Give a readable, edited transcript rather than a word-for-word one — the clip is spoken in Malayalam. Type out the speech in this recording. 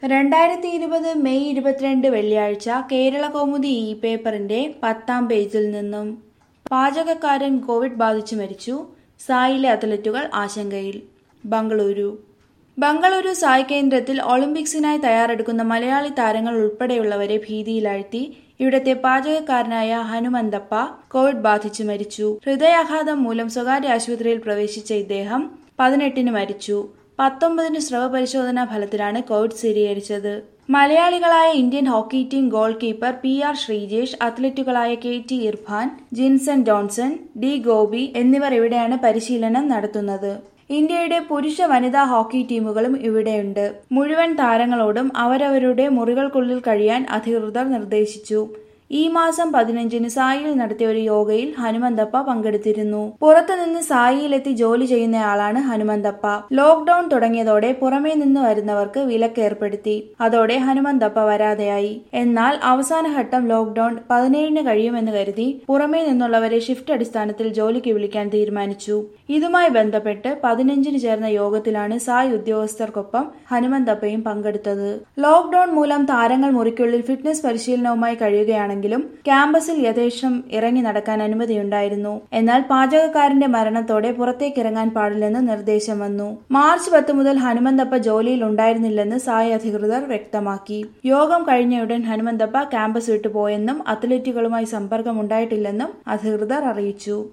2020 മെയ് 22 വെള്ളിയാഴ്ച കേരള കൗമുദി ഇ പേപ്പറിന്റെ 10-ാം പേജിൽ നിന്നും പാചകക്കാരൻ കോവിഡ് ബാധിച്ചു മരിച്ചു. സായിലെ അത്ലറ്റുകൾ ആശങ്കയിൽ. ബംഗളൂരു സായ് കേന്ദ്രത്തിൽ ഒളിമ്പിക്സിനായി തയ്യാറെടുക്കുന്ന മലയാളി താരങ്ങൾ ഉൾപ്പെടെയുള്ളവരെ ഭീതിയിലാഴ്ത്തി ഇവിടത്തെ പാചകക്കാരനായ ഹനുമന്തപ്പ കോവിഡ് ബാധിച്ചു മരിച്ചു. ഹൃദയാഘാതം മൂലം സ്വകാര്യ ആശുപത്രിയിൽ പ്രവേശിച്ച ഇദ്ദേഹം 18-ന് മരിച്ചു. 19-ന് സ്രവ പരിശോധനാ ഫലത്തിലാണ് കോവിഡ് സ്ഥിരീകരിച്ചത്. മലയാളികളായ Indian hockey team goalkeeper PR Sreejesh, അത്ലറ്റുകളായ KT ഇർഫാൻ, ജിൻസൺ ജോൺസൺ, D ഗോപി എന്നിവർ ഇവിടെയാണ് പരിശീലനം നടത്തുന്നത്. ഇന്ത്യയുടെ പുരുഷ വനിതാ ഹോക്കി ടീമുകളും ഇവിടെയുണ്ട്. മുഴുവൻ താരങ്ങളോടും അവരവരുടെ മുറികൾക്കുള്ളിൽ കഴിയാൻ അധികൃതർ നിർദ്ദേശിച്ചു. ഈ മാസം 15-ന് സായിയിൽ നടത്തിയ ഒരു യോഗയിൽ ഹനുമന്തപ്പ പങ്കെടുത്തിരുന്നു. പുറത്തുനിന്ന് സായിയിലെത്തി ജോലി ചെയ്യുന്നയാളാണ് ഹനുമന്തപ്പ. ലോക്ക്ഡൌൺ തുടങ്ങിയതോടെ പുറമേ നിന്ന് വരുന്നവർക്ക് വിലക്ക് ഏർപ്പെടുത്തി. അതോടെ ഹനുമന്തപ്പ വരാതെയായി. എന്നാൽ അവസാനഘട്ടം ലോക്ക്ഡൌൺ 17-ന് കഴിയുമെന്ന് കരുതി പുറമേ നിന്നുള്ളവരെ ഷിഫ്റ്റ് അടിസ്ഥാനത്തിൽ ജോലിക്ക് വിളിക്കാൻ തീരുമാനിച്ചു. ഇതുമായി ബന്ധപ്പെട്ട് 15-ന് ചേർന്ന യോഗത്തിലാണ് സായ് ഉദ്യോഗസ്ഥർക്കൊപ്പം ഹനുമന്തപ്പയും പങ്കെടുത്തത്. ലോക്ക്ഡൌൺ മൂലം താരങ്ങൾ മുറിക്കുള്ളിൽ ഫിറ്റ്നസ് പരിശീലനവുമായി കഴിയുകയാണെങ്കിൽ ക്യാമ്പസിൽ യഥേഷ്ടം ഇറങ്ങി നടക്കാൻ അനുമതിയുണ്ടായിരുന്നു. എന്നാൽ പാചകക്കാരന്റെ മരണത്തോടെ പുറത്തേക്കിറങ്ങാൻ പാടില്ലെന്ന് നിർദ്ദേശം വന്നു. മാർച്ച് 10 മുതൽ ഹനുമന്തപ്പ ജോലിയിൽ ഉണ്ടായിരുന്നില്ലെന്ന് സായ് അധികൃതർ വ്യക്തമാക്കി. യോഗം കഴിഞ്ഞയുടൻ ഹനുമന്തപ്പ ക്യാമ്പസ് വിട്ടു പോയെന്നും അത്ലറ്റുകളുമായി സമ്പർക്കമുണ്ടായിട്ടില്ലെന്നും അധികൃതർ അറിയിച്ചു.